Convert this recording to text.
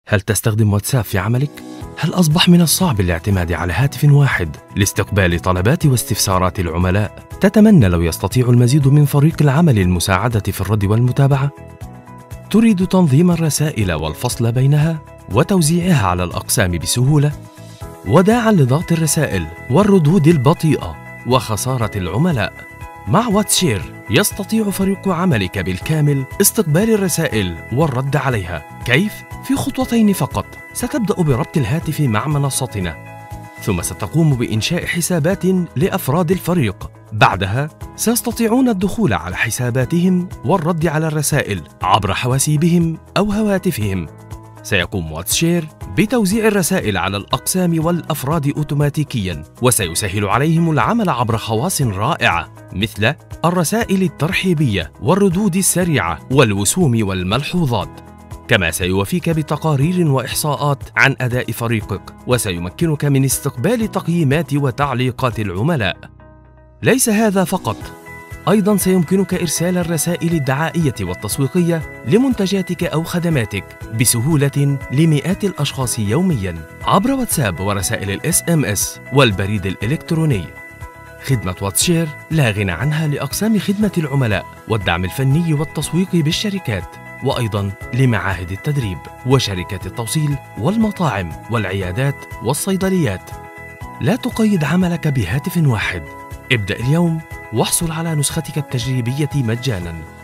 هل تستخدم واتساب في عملك؟ هل أصبح من الصعب الاعتماد على هاتف واحد لاستقبال طلبات واستفسارات العملاء؟ تتمنى لو يستطيع المزيد من فريق العمل المساعدة في الرد والمتابعة؟ تريد تنظيم الرسائل والفصل بينها وتوزيعها على الأقسام بسهولة؟ وداعاً لضغط الرسائل والردود البطيئة وخسارة العملاء، مع واتشير يستطيع فريق عملك بالكامل استقبال الرسائل والرد عليها. كيف؟ في خطوتين فقط. ستبدأ بربط الهاتف مع منصتنا، ثم ستقوم بإنشاء حسابات لأفراد الفريق. بعدها سيستطيعون الدخول على حساباتهم والرد على الرسائل عبر حواسيبهم أو هواتفهم. سيقوم واتشير بتوزيع الرسائل على الأقسام والأفراد أوتوماتيكياً، وسيسهل عليهم العمل عبر خواص رائعة مثل الرسائل الترحيبية والردود السريعة والوسوم والملحوظات. كما سيوفيك بتقارير وإحصاءات عن أداء فريقك، وسيمكنك من استقبال تقييمات وتعليقات العملاء. ليس هذا فقط، أيضاً سيمكنك إرسال الرسائل الدعائية والتسويقية لمنتجاتك أو خدماتك بسهولة لمئات الأشخاص يومياً عبر واتساب ورسائل SMS والبريد الإلكتروني. خدمة واتشير لا غنى عنها لأقسام خدمة العملاء والدعم الفني والتسويق بالشركات، وأيضاً لمعاهد التدريب وشركات التوصيل والمطاعم والعيادات والصيدليات. لا تقيد عملك بهاتف واحد. ابدأ اليوم واحصل على نسختك التجريبية مجاناً.